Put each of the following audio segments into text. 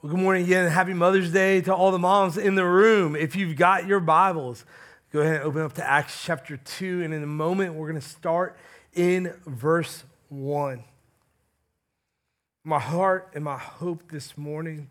Well, good morning again, and happy Mother's Day to all the moms in the room. If you've got your Bibles, go ahead and open up to Acts chapter 2, and in a moment, we're going to start in verse 1. My heart and my hope this morning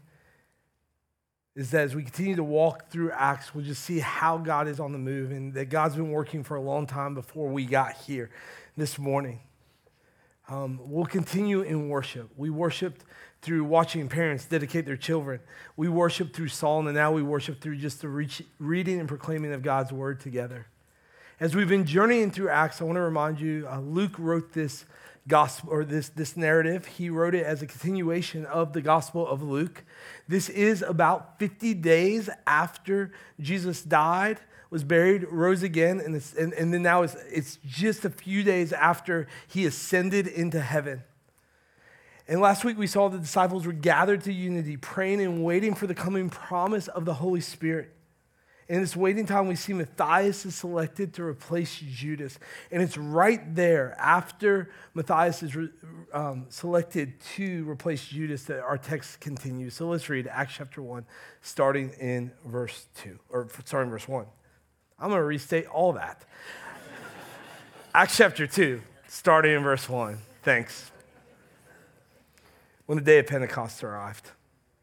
is that as we continue to walk through Acts, we'll just see how God is on the move and that God's been working for a long time before we got here this morning. We'll continue in worship. We worshiped through watching parents dedicate their children. We worship through Psalm, and now we worship through just the reading and proclaiming of God's word together. As we've been journeying through Acts, I want to remind you, Luke wrote this gospel, or this narrative. He wrote it as a continuation of the Gospel of Luke. This is about 50 days after Jesus died, was buried, rose again, and then now it's just a few days after he ascended into heaven. And last week we saw the disciples were gathered to unity, praying and waiting for the coming promise of the Holy Spirit. In this waiting time, we see Matthias is selected to replace Judas. And it's right there after Matthias is selected to replace Judas that our text continues. So let's read Acts chapter 1, starting in verse 1. I'm going to restate all that. Acts chapter 2, starting in verse 1. Thanks. When the day of Pentecost arrived,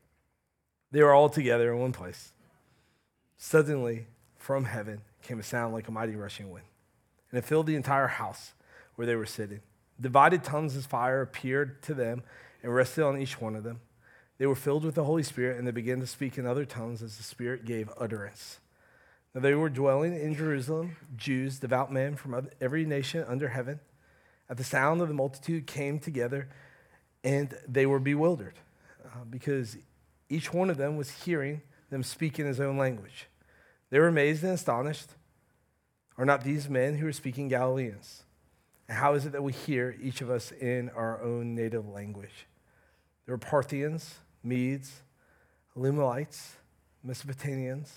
they were all together in one place. Suddenly, from heaven came a sound like a mighty rushing wind, and it filled the entire house where they were sitting. Divided tongues as fire appeared to them and rested on each one of them. They were filled with the Holy Spirit, and they began to speak in other tongues as the Spirit gave utterance. Now they were dwelling in Jerusalem, Jews, devout men from every nation under heaven. At the sound of the multitude came together, and they were bewildered because each one of them was hearing them speak in his own language. They were amazed and astonished. Are not these men who are speaking Galileans? And how is it that we hear each of us in our own native language? There were Parthians, Medes, Elamites, Mesopotamians,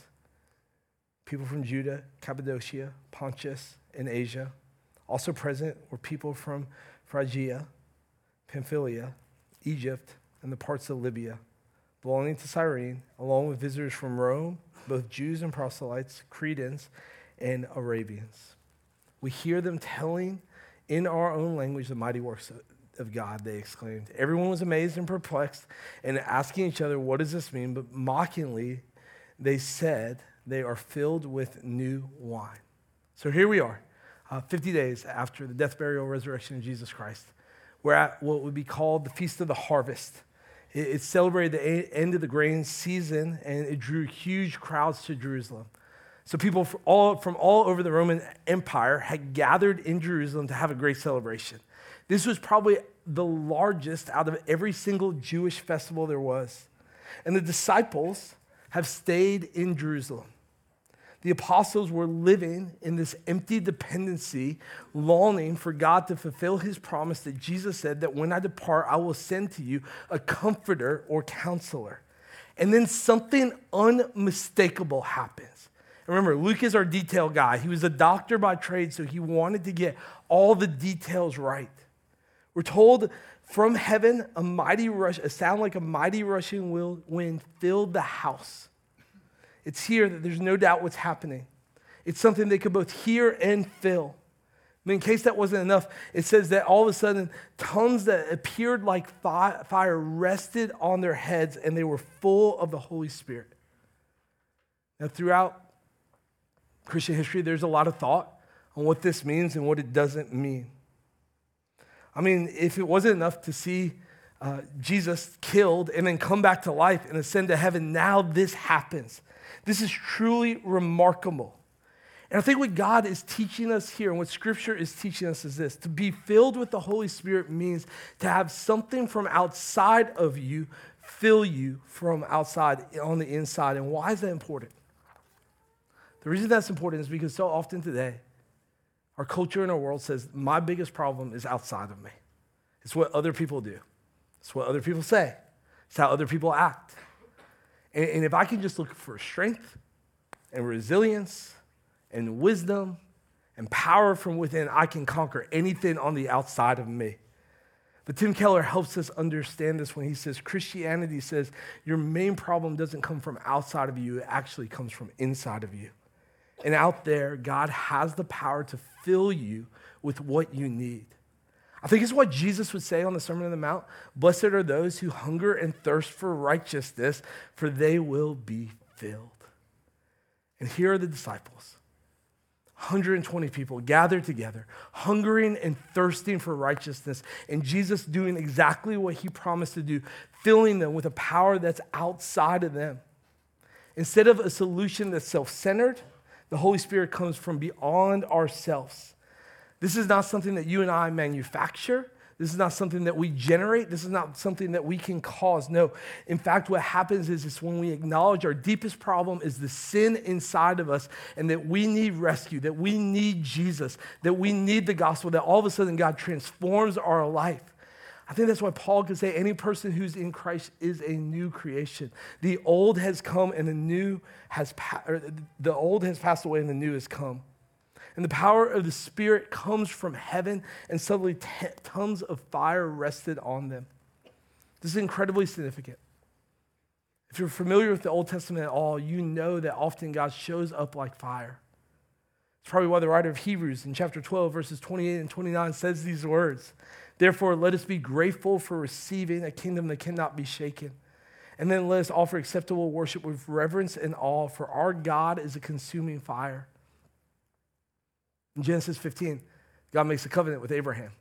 people from Judah, Cappadocia, Pontus, and Asia. Also present were people from Phrygia, Pamphylia, Egypt, and the parts of Libya, belonging to Cyrene, along with visitors from Rome, both Jews and proselytes, Cretans, and Arabians. We hear them telling in our own language the mighty works of God, they exclaimed. Everyone was amazed and perplexed and asking each other, what does this mean? But mockingly, they said they are filled with new wine. So here we are, 50 days after the death, burial, resurrection of Jesus Christ. We're at what would be called the Feast of the Harvest. It celebrated the end of the grain season, and it drew huge crowds to Jerusalem. So people from all over the Roman Empire had gathered in Jerusalem to have a great celebration. This was probably the largest out of every single Jewish festival there was. And the disciples have stayed in Jerusalem. The apostles were living in this empty dependency, longing for God to fulfill his promise that Jesus said that when I depart, I will send to you a comforter or counselor. And then something unmistakable happens. Remember, Luke is our detail guy. He was a doctor by trade, so he wanted to get all the details right. We're told from heaven, a sound like a mighty rushing wind filled the house. It's here that there's no doubt what's happening. It's something they could both hear and feel. In case that wasn't enough, it says that all of a sudden, tongues that appeared like fire rested on their heads, and they were full of the Holy Spirit. Now, throughout Christian history, there's a lot of thought on what this means and what it doesn't mean. I mean, if it wasn't enough to see Jesus killed and then come back to life and ascend to heaven, now this happens. This is truly remarkable. And I think what God is teaching us here and what Scripture is teaching us is this. To be filled with the Holy Spirit means to have something from outside of you fill you from outside on the inside. And why is that important? The reason that's important is because so often today, our culture and our world says, my biggest problem is outside of me. It's what other people do. It's what other people say. It's how other people act. And if I can just look for strength and resilience and wisdom and power from within, I can conquer anything on the outside of me. But Tim Keller helps us understand this when he says Christianity says your main problem doesn't come from outside of you, it actually comes from inside of you. And out there, God has the power to fill you with what you need. I think it's what Jesus would say on the Sermon on the Mount. Blessed are those who hunger and thirst for righteousness, for they will be filled. And here are the disciples. 120 people gathered together, hungering and thirsting for righteousness, and Jesus doing exactly what he promised to do, filling them with a power that's outside of them. Instead of a solution that's self-centered, the Holy Spirit comes from beyond ourselves. This is not something that you and I manufacture. This is not something that we generate. This is not something that we can cause. No. In fact, what happens is when we acknowledge our deepest problem is the sin inside of us and that we need rescue, that we need Jesus, that we need the gospel, that all of a sudden God transforms our life. I think that's why Paul could say any person who's in Christ is a new creation. The old has come and the old has passed away and the new has come. And the power of the Spirit comes from heaven, and suddenly tongues of fire rested on them. This is incredibly significant. If you're familiar with the Old Testament at all, you know that often God shows up like fire. It's probably why the writer of Hebrews in chapter 12, verses 28 and 29 says these words. Therefore, let us be grateful for receiving a kingdom that cannot be shaken. And then let us offer acceptable worship with reverence and awe, for our God is a consuming fire. In Genesis 15, God makes a covenant with Abraham.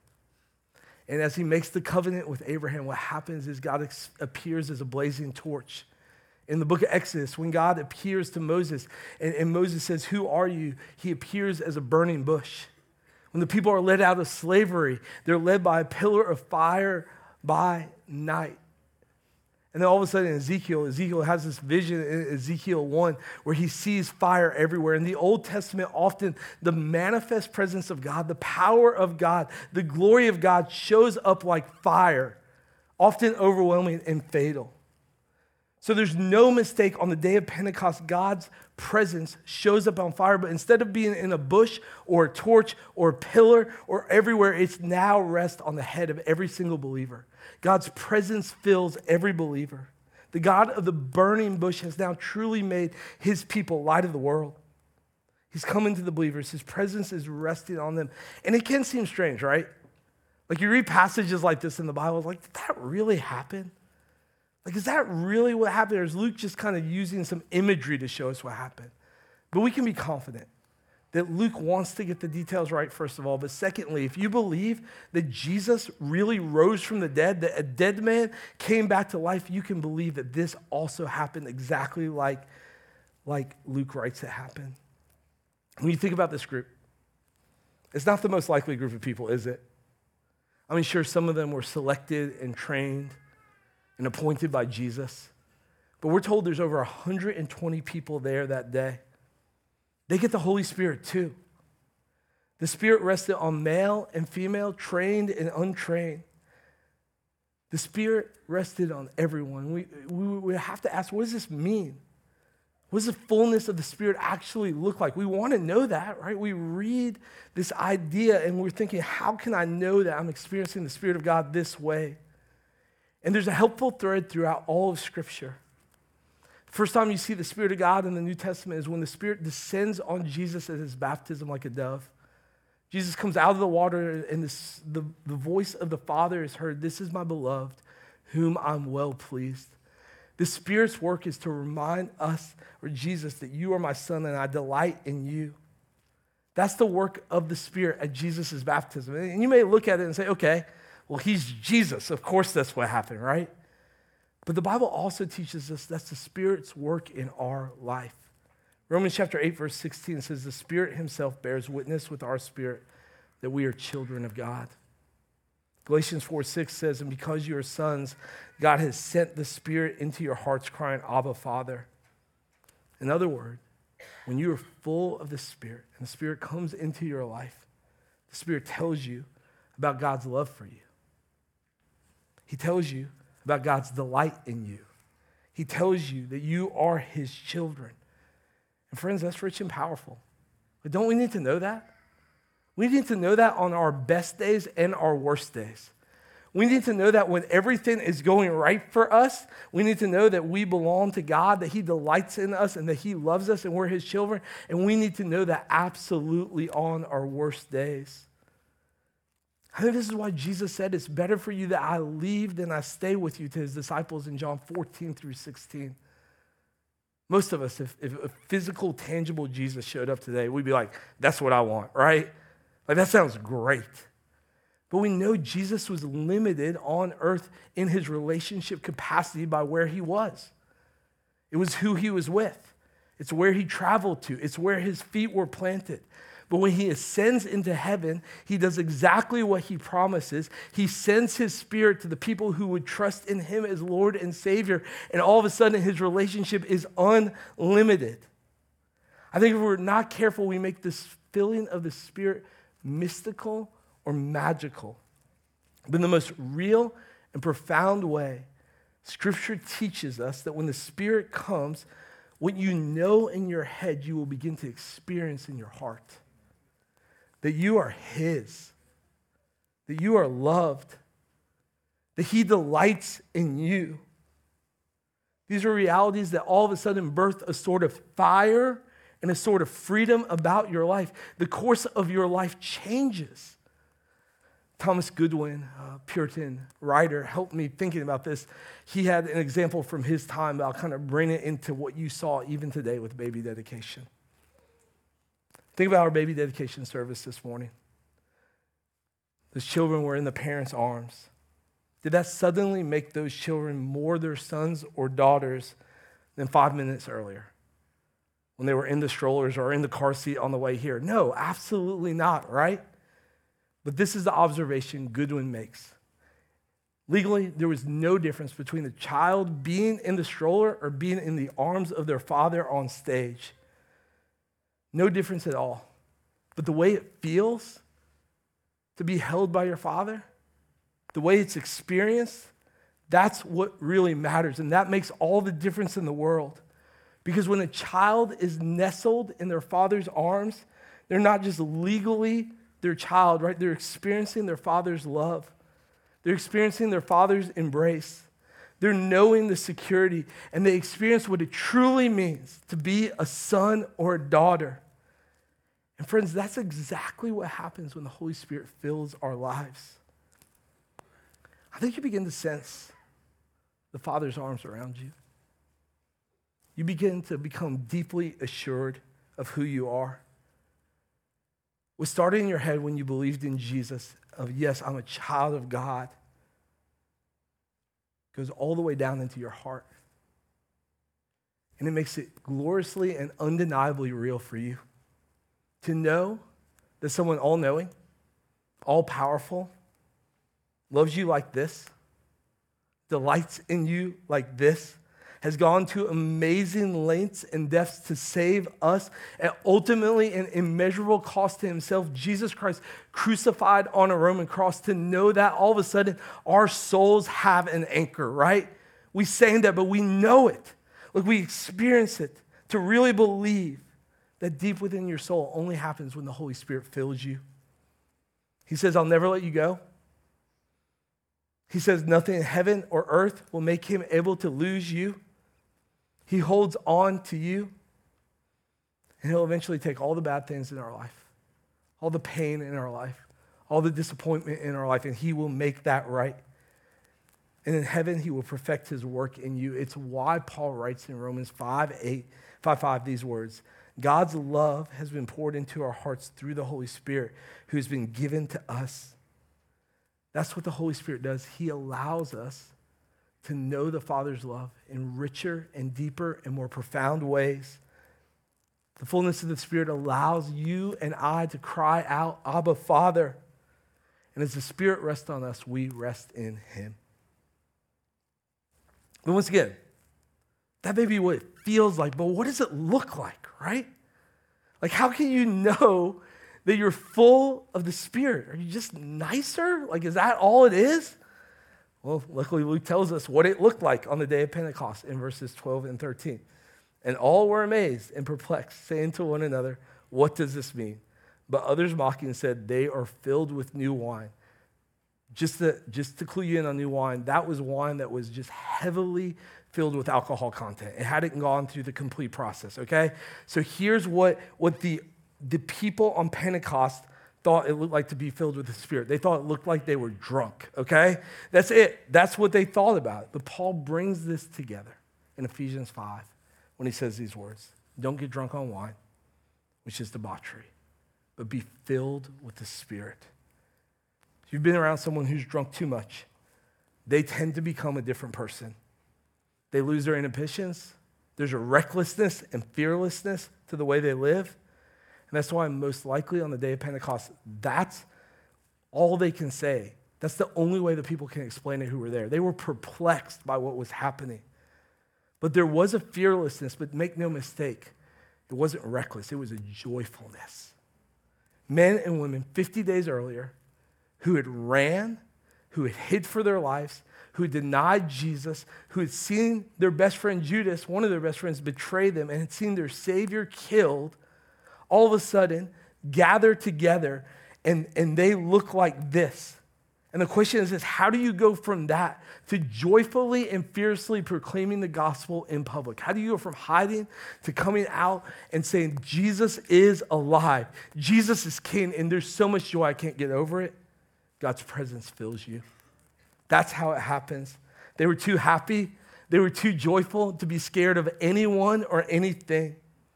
And as he makes the covenant with Abraham, what happens is God appears as a blazing torch. In the book of Exodus, when God appears to Moses, and Moses says, "Who are you?" he appears as a burning bush. When the people are led out of slavery, they're led by a pillar of fire by night. And then all of a sudden Ezekiel has this vision in Ezekiel 1 where he sees fire everywhere. In the Old Testament, often the manifest presence of God, the power of God, the glory of God shows up like fire, often overwhelming and fatal. So there's no mistake on the day of Pentecost, God's presence shows up on fire, but instead of being in a bush or a torch or a pillar or everywhere, it's now rests on the head of every single believer. God's presence fills every believer. The God of the burning bush has now truly made his people light of the world. He's come into the believers. His presence is resting on them. And it can seem strange, right? Like you read passages like this in the Bible, like, did that really happen? Like, is that really what happened? Or is Luke just kind of using some imagery to show us what happened? But we can be confident that Luke wants to get the details right, first of all. But secondly, if you believe that Jesus really rose from the dead, that a dead man came back to life, you can believe that this also happened exactly like Luke writes it happened. When you think about this group, it's not the most likely group of people, is it? I mean, sure, some of them were selected and trained and appointed by Jesus. But we're told there's over 120 people there that day. They get the Holy Spirit too. The Spirit rested on male and female, trained and untrained. The Spirit rested on everyone. We have to ask, what does this mean? What does the fullness of the Spirit actually look like? We want to know that, right? We read this idea and we're thinking, how can I know that I'm experiencing the Spirit of God this way? And there's a helpful thread throughout all of Scripture. The first time you see the Spirit of God in the New Testament is when the Spirit descends on Jesus at his baptism like a dove. Jesus comes out of the water and the voice of the Father is heard. This is my beloved, whom I'm well pleased. The Spirit's work is to remind us, or Jesus, that you are my Son and I delight in you. That's the work of the Spirit at Jesus' baptism. And you may look at it and say, okay, well, he's Jesus. Of course that's what happened, right? But the Bible also teaches us that's the Spirit's work in our life. Romans chapter 8, verse 16 says, the Spirit himself bears witness with our spirit that we are children of God. Galatians 4:6 says, and because you are sons, God has sent the Spirit into your hearts crying, Abba, Father. In other words, when you are full of the Spirit and the Spirit comes into your life, the Spirit tells you about God's love for you. He tells you about God's delight in you. He tells you that you are his children. And friends, that's rich and powerful. But don't we need to know that? We need to know that on our best days and our worst days. We need to know that when everything is going right for us, we need to know that we belong to God, that he delights in us, and that he loves us, and we're his children. And we need to know that absolutely on our worst days. I think this is why Jesus said, it's better for you that I leave than I stay with you, to his disciples in John 14 through 16. Most of us, if a physical, tangible Jesus showed up today, we'd be like, that's what I want, right? Like, that sounds great. But we know Jesus was limited on earth in his relationship capacity by where he was. It was who he was with. It's where he traveled to. It's where his feet were planted. But when he ascends into heaven, he does exactly what he promises. He sends his spirit to the people who would trust in him as Lord and Savior. And all of a sudden, his relationship is unlimited. I think if we're not careful, we make this filling of the Spirit mystical or magical. But in the most real and profound way, Scripture teaches us that when the Spirit comes, what you know in your head, you will begin to experience in your heart. That you are his, that you are loved, that he delights in you. These are realities that all of a sudden birth a sort of fire and a sort of freedom about your life. The course of your life changes. Thomas Goodwin, a Puritan writer, helped me thinking about this. He had an example from his time that I'll kind of bring it into what you saw even today with baby dedication. Think about our baby dedication service this morning. Those children were in the parents' arms. Did that suddenly make those children more their sons or daughters than 5 minutes earlier when they were in the strollers or in the car seat on the way here? No, absolutely not, right? But this is the observation Goodwin makes. Legally, there was no difference between the child being in the stroller or being in the arms of their father on stage. No difference at all. But the way it feels to be held by your father, the way it's experienced, that's what really matters. And that makes all the difference in the world. Because when a child is nestled in their father's arms, they're not just legally their child, right? They're experiencing their father's love. They're experiencing their father's embrace. They're knowing the security, and they experience what it truly means to be a son or a daughter. And friends, that's exactly what happens when the Holy Spirit fills our lives. I think you begin to sense the Father's arms around you. You begin to become deeply assured of who you are. What started in your head when you believed in Jesus, of yes, I'm a child of God, goes all the way down into your heart. And it makes it gloriously and undeniably real for you to know that someone all-knowing, all-powerful, loves you like this, delights in you like this, has gone to amazing lengths and depths to save us, and ultimately an immeasurable cost to himself, Jesus Christ crucified on a Roman cross, to know that all of a sudden our souls have an anchor, right? We sang that, but we know it. Like, we experience it. To really believe that deep within your soul only happens when the Holy Spirit fills you. He says, I'll never let you go. He says, nothing in heaven or earth will make him able to lose you. He holds on to you, and he'll eventually take all the bad things in our life, all the pain in our life, all the disappointment in our life, and he will make that right. And in heaven, he will perfect his work in you. It's why Paul writes in Romans 5:5 these words: God's love has been poured into our hearts through the Holy Spirit who's been given to us. That's what the Holy Spirit does. He allows us to know the Father's love in richer and deeper and more profound ways. The fullness of the Spirit allows you and I to cry out, Abba, Father. And as the Spirit rests on us, we rest in him. But once again, that may be what it feels like, but what does it look like, right? Like, how can you know that you're full of the Spirit? Are you just nicer? Like, is that all it is? Well, luckily Luke tells us what it looked like on the day of Pentecost in verses 12 and 13. And all were amazed and perplexed, saying to one another, what does this mean? But others mocking said, they are filled with new wine. Just to clue you in on new wine, that was wine that was just heavily filled with alcohol content. It hadn't gone through the complete process, okay? So here's what the people on Pentecost thought it looked like to be filled with the Spirit. They thought it looked like they were drunk, okay? That's it. That's what they thought about it. But Paul brings this together in Ephesians 5 when he says these words. Don't get drunk on wine, which is debauchery, but be filled with the Spirit. If you've been around someone who's drunk too much, they tend to become a different person. They lose their inhibitions. There's a recklessness and fearlessness to the way they live. And that's why most likely on the day of Pentecost, that's all they can say. That's the only way that people can explain it who were there. They were perplexed by what was happening. But there was a fearlessness, but make no mistake, it wasn't reckless. It was a joyfulness. Men and women 50 days earlier who had ran, who had hid for their lives, who had denied Jesus, who had seen their best friend Judas, one of their best friends, betray them and had seen their Savior killed, all of a sudden gather together and they look like this. And the question is this: how do you go from that to joyfully and fiercely proclaiming the gospel in public? How do you go from hiding to coming out and saying, Jesus is alive, Jesus is king, and there's so much joy I can't get over it? God's presence fills you. That's how it happens. They were too happy, they were too joyful to be scared of anyone or anything.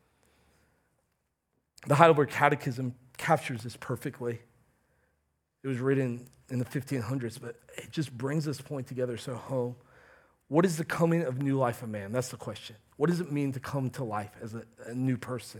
The Heidelberg Catechism captures this perfectly. It was written in the 1500s, but it just brings this point together so home. What is the coming of new life of man? That's the question. What does it mean to come to life as a new person?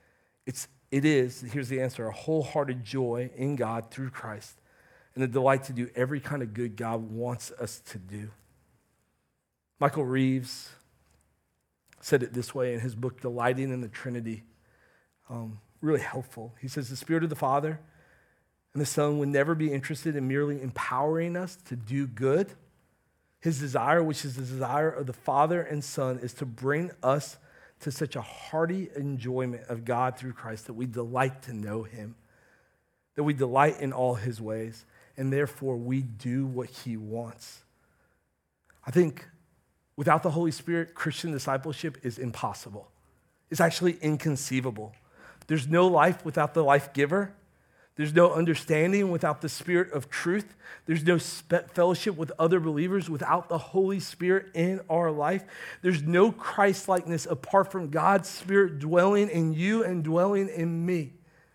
It is, here's the answer, a wholehearted joy in God through Christ and the delight to do every kind of good God wants us to do. Michael Reeves said it this way in his book, Delighting in the Trinity. Really helpful. He says, the Spirit of the Father and the Son would never be interested in merely empowering us to do good. His desire, which is the desire of the Father and Son, is to bring us to such a hearty enjoyment of God through Christ that we delight to know him, that we delight in all his ways, and therefore we do what he wants. I think without the Holy Spirit, Christian discipleship is impossible. It's actually inconceivable. There's no life without the life giver. There's no understanding without the Spirit of truth. There's no fellowship with other believers without the Holy Spirit in our life. There's no Christ-likeness apart from God's Spirit dwelling in you and dwelling in me.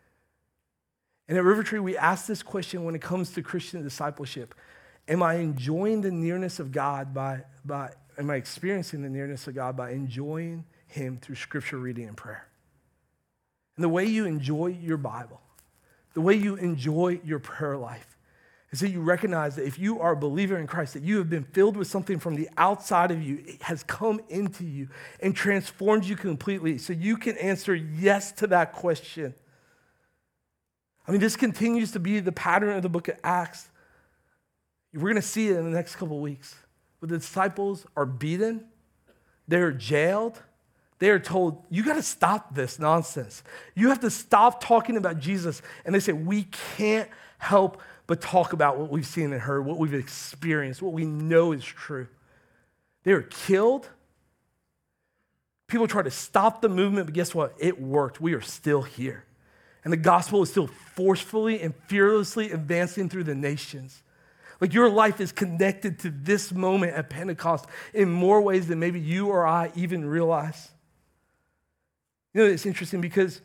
And at River Tree, we ask this question when it comes to Christian discipleship. Am I enjoying the nearness of God am I experiencing the nearness of God by enjoying him through scripture reading and prayer? And the way you enjoy your Bible, the way you enjoy your prayer life, is that you recognize that if you are a believer in Christ, that you have been filled with something from the outside of you. It has come into you and transformed you completely so you can answer yes to that question. I mean, this continues to be the pattern of the book of Acts. We're going to see it in the next couple of weeks. But the disciples are beaten, they're jailed, they are told, you got to stop this nonsense. You have to stop talking about Jesus. And they say, we can't help but talk about what we've seen and heard, what we've experienced, what we know is true. They were killed. People try to stop the movement, but guess what? It worked. We are still here. And the gospel is still forcefully and fearlessly advancing through the nations. Like your life is connected to this moment at Pentecost in more ways than maybe you or I even realize. You know, it's interesting because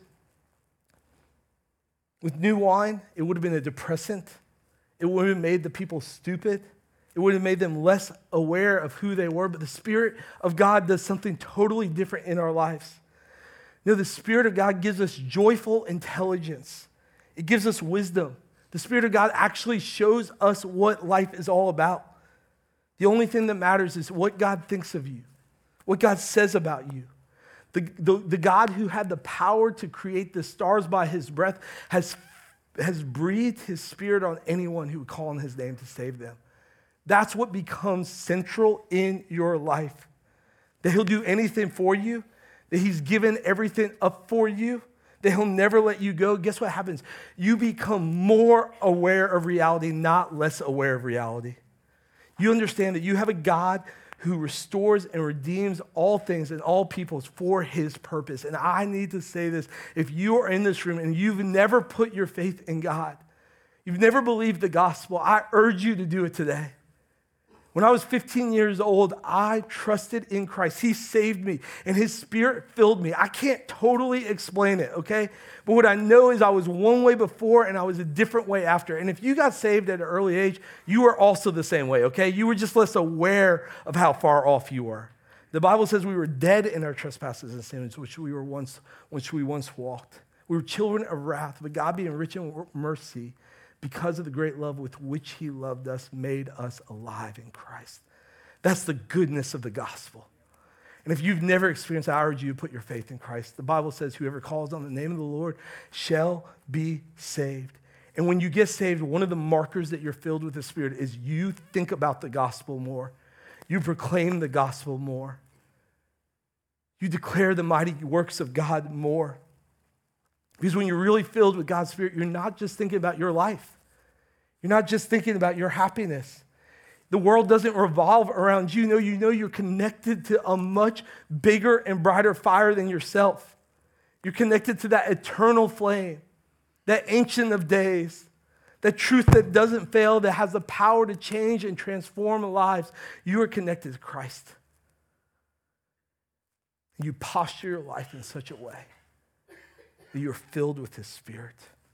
with new wine, it would have been a depressant. It would have made the people stupid. It would have made them less aware of who they were. But the Spirit of God does something totally different in our lives. You know, the Spirit of God gives us joyful intelligence. It gives us wisdom. The Spirit of God actually shows us what life is all about. The only thing that matters is what God thinks of you, what God says about you. The God who had the power to create the stars by his breath has breathed his Spirit on anyone who would call on his name to save them. That's what becomes central in your life. That he'll do anything for you, that he's given everything up for you, that he'll never let you go, guess what happens? You become more aware of reality, not less aware of reality. You understand that you have a God who restores and redeems all things and all peoples for his purpose. And I need to say this, if you are in this room and you've never put your faith in God, you've never believed the gospel, I urge you to do it today. When I was 15 years old, I trusted in Christ. He saved me, and his Spirit filled me. I can't totally explain it, okay? But what I know is I was one way before, and I was a different way after. And if you got saved at an early age, you were also the same way, okay? You were just less aware of how far off you were. The Bible says we were dead in our trespasses and sins, which we once walked. We were children of wrath, but God, being rich in mercy, because of the great love with which he loved us, made us alive in Christ. That's the goodness of the gospel. And if you've never experienced that, I urge you to put your faith in Christ. The Bible says whoever calls on the name of the Lord shall be saved. And when you get saved, one of the markers that you're filled with the Spirit is you think about the gospel more. You proclaim the gospel more. You declare the mighty works of God more. Because when you're really filled with God's Spirit, you're not just thinking about your life. You're not just thinking about your happiness. The world doesn't revolve around you. You know you're connected to a much bigger and brighter fire than yourself. You're connected to that eternal flame, that ancient of days, that truth that doesn't fail, that has the power to change and transform lives. You are connected to Christ. You posture your life in such a way that you're filled with his Spirit.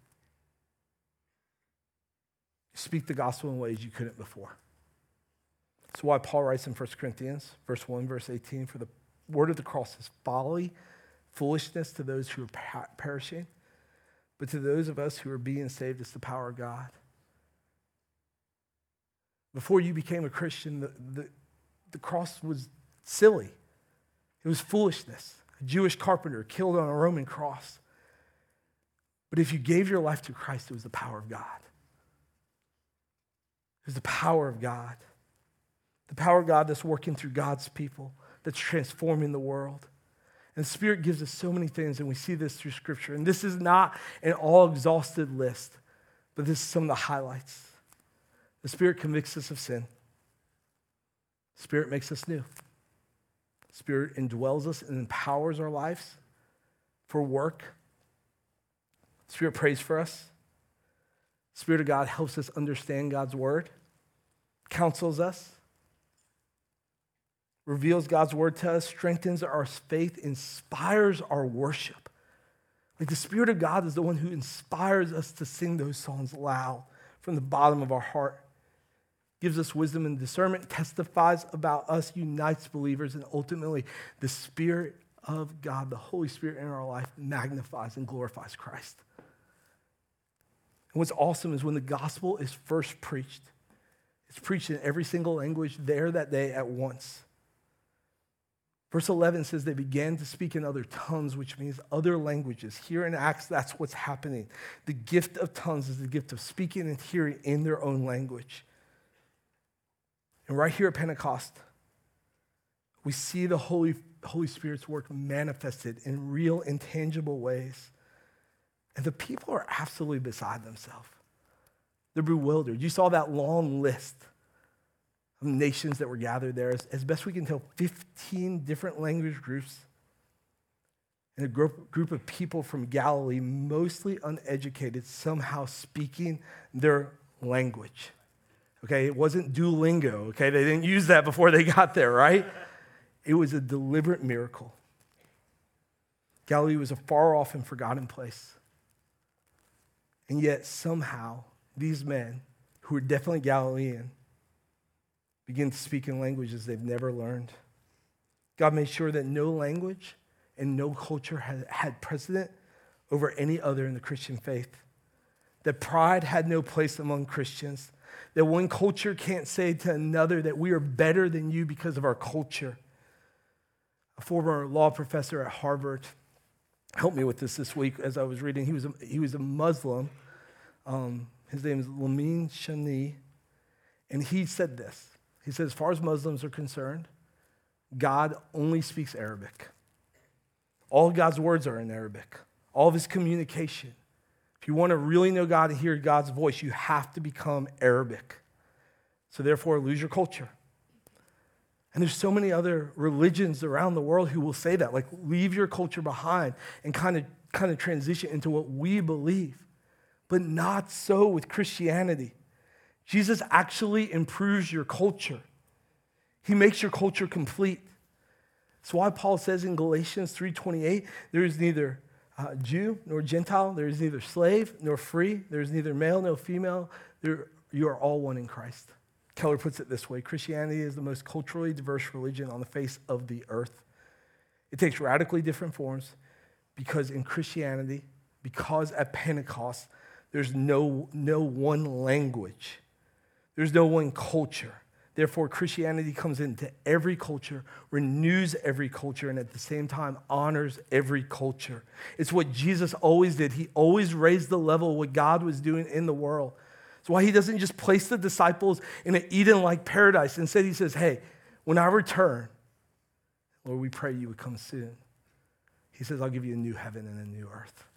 You speak the gospel in ways you couldn't before. That's why Paul writes in 1 Corinthians, verse 1, verse 18, for the word of the cross is folly, foolishness to those who are perishing, but to those of us who are being saved, it's the power of God. Before you became a Christian, the cross was silly. It was foolishness. A Jewish carpenter killed on a Roman cross. But if you gave your life to Christ, it was the power of God. It was the power of God. The power of God that's working through God's people, that's transforming the world. And the Spirit gives us so many things, and we see this through Scripture. And this is not an all-exhausted list, but this is some of the highlights. The Spirit convicts us of sin. The Spirit makes us new. The Spirit indwells us and empowers our lives for work. The Spirit prays for us. The Spirit of God helps us understand God's word, counsels us, reveals God's word to us, strengthens our faith, inspires our worship. Like the Spirit of God is the one who inspires us to sing those songs loud from the bottom of our heart, gives us wisdom and discernment, testifies about us, unites believers, and ultimately the Spirit of God, the Holy Spirit in our life, magnifies and glorifies Christ. And what's awesome is when the gospel is first preached, it's preached in every single language there that day at once. Verse 11 says they began to speak in other tongues, which means other languages. Here in Acts, that's what's happening. The gift of tongues is the gift of speaking and hearing in their own language. And right here at Pentecost, we see the Holy Spirit's work manifested in real, intangible ways. And the people are absolutely beside themselves. They're bewildered. You saw that long list of nations that were gathered there. As best we can tell, 15 different language groups and a group of people from Galilee, mostly uneducated, somehow speaking their language. Okay, it wasn't Duolingo, okay? They didn't use that before they got there, right? It was a deliberate miracle. Galilee was a far off and forgotten place. And yet somehow these men, who were definitely Galilean, begin to speak in languages they've never learned. God made sure that no language and no culture had precedent over any other in the Christian faith. That pride had no place among Christians. That one culture can't say to another that we are better than you because of our culture. A former law professor at Harvard helped me with this week as I was reading. He was a Muslim. His name is Lamin Shani. And he said this. He said, as far as Muslims are concerned, God only speaks Arabic. All God's words are in Arabic. all of his communication. If you want to really know God and hear God's voice, you have to become Arabic. So therefore, lose your culture. And there's so many other religions around the world who will say that, like leave your culture behind and kind of transition into what we believe. But not so with Christianity. Jesus actually improves your culture. He makes your culture complete. That's why Paul says in Galatians 3:28, there is neither Jew nor Gentile, there is neither slave nor free, there is neither male nor female, you are all one in Christ. Keller puts it this way: Christianity is the most culturally diverse religion on the face of the earth. It takes radically different forms because in Christianity, because at Pentecost, there's no one language. There's no one culture. Therefore, Christianity comes into every culture, renews every culture, and at the same time honors every culture. It's what Jesus always did. He always raised the level of what God was doing in the world. That's why he doesn't just place the disciples in an Eden-like paradise. Instead, he says, hey, when I return, Lord, we pray you would come soon. He says, I'll give you a new heaven and a new earth.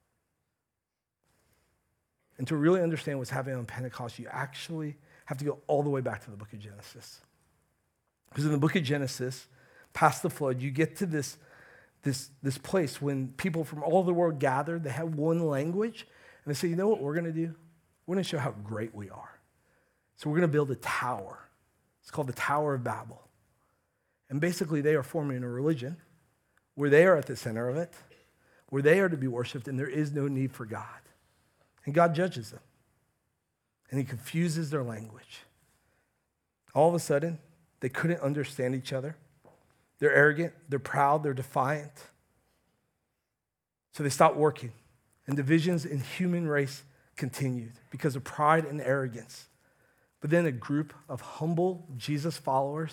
And to really understand what's happening on Pentecost, you actually have to go all the way back to the book of Genesis. Because in the book of Genesis, past the flood, you get to this place when people from all over the world gathered, they have one language, and they say, you know what we're going to do? We're going to show how great we are. So we're going to build a tower. It's called the Tower of Babel. And basically, they are forming a religion where they are at the center of it, where they are to be worshiped, and there is no need for God. And God judges them. And he confuses their language. All of a sudden, they couldn't understand each other. They're arrogant, they're proud, they're defiant. So they stopped working. And divisions in human race continued because of pride and arrogance. But then a group of humble Jesus followers,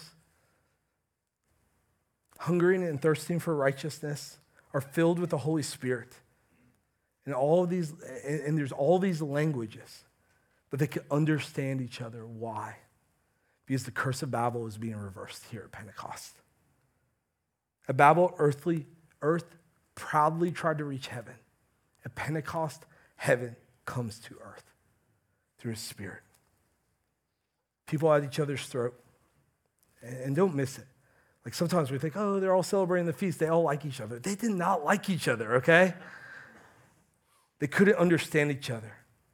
hungering and thirsting for righteousness, are filled with the Holy Spirit. And there's all these languages, but they could understand each other. Why? Because the curse of Babel is being reversed here at Pentecost. At Babel, earth proudly tried to reach heaven. At Pentecost, heaven comes to earth through his Spirit. People at each other's throat. And don't miss it. Like sometimes we think, oh, they're all celebrating the feast. They all like each other. They did not like each other, okay? They couldn't understand each other.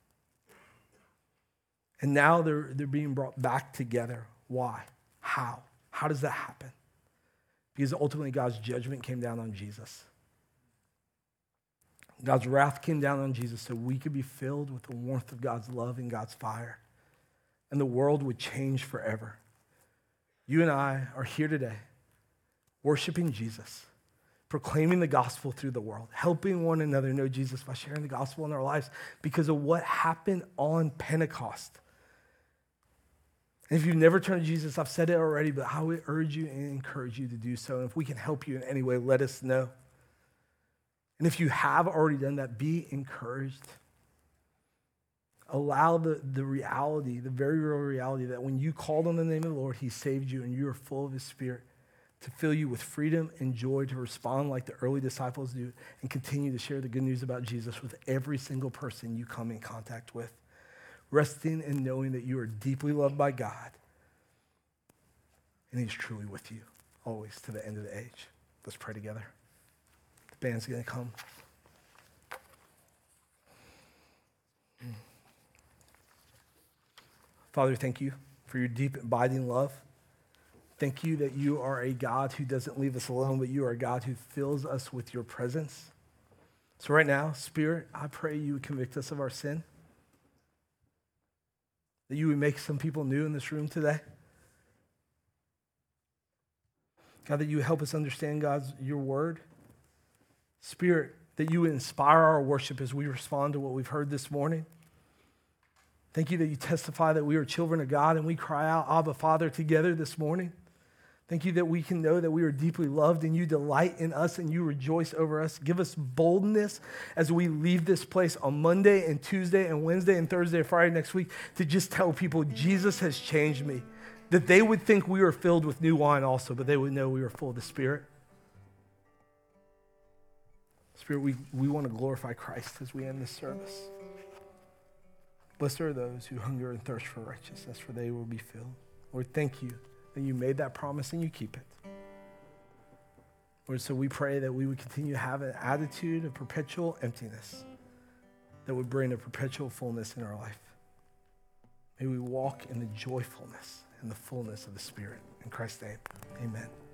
And now they're being brought back together. Why? How? How does that happen? Because ultimately God's judgment came down on Jesus. God's wrath came down on Jesus so we could be filled with the warmth of God's love and God's fire. And the world would change forever. You and I are here today worshiping Jesus, proclaiming the gospel through the world, helping one another know Jesus by sharing the gospel in our lives because of what happened on Pentecost. And if you've never turned to Jesus, I've said it already, but I would urge you and encourage you to do so. And if we can help you in any way, let us know. And if you have already done that, be encouraged. Allow the reality, the very real reality that when you called on the name of the Lord, he saved you and you are full of his Spirit to fill you with freedom and joy to respond like the early disciples do and continue to share the good news about Jesus with every single person you come in contact with, resting and knowing that you are deeply loved by God and he's truly with you always to the end of the age. Let's pray together. The band's going to come. Father, thank you for your deep, abiding love. Thank you that you are a God who doesn't leave us alone, but you are a God who fills us with your presence. So right now, Spirit, I pray you would convict us of our sin, that you would make some people new in this room today. God, that you would help us understand, your word. Spirit, that you would inspire our worship as we respond to what we've heard this morning. Thank you that you testify that we are children of God and we cry out, Abba, Father, together this morning. Thank you that we can know that we are deeply loved and you delight in us and you rejoice over us. Give us boldness as we leave this place on Monday and Tuesday and Wednesday and Thursday and Friday next week to just tell people Jesus has changed me. That they would think we were filled with new wine also, but they would know we were full of the Spirit. Spirit, we want to glorify Christ as we end this service. Blessed are those who hunger and thirst for righteousness, for they will be filled. Lord, thank you that you made that promise and you keep it. Lord, so we pray that we would continue to have an attitude of perpetual emptiness that would bring a perpetual fullness in our life. May we walk in the joyfulness and the fullness of the Spirit. In Christ's name, amen.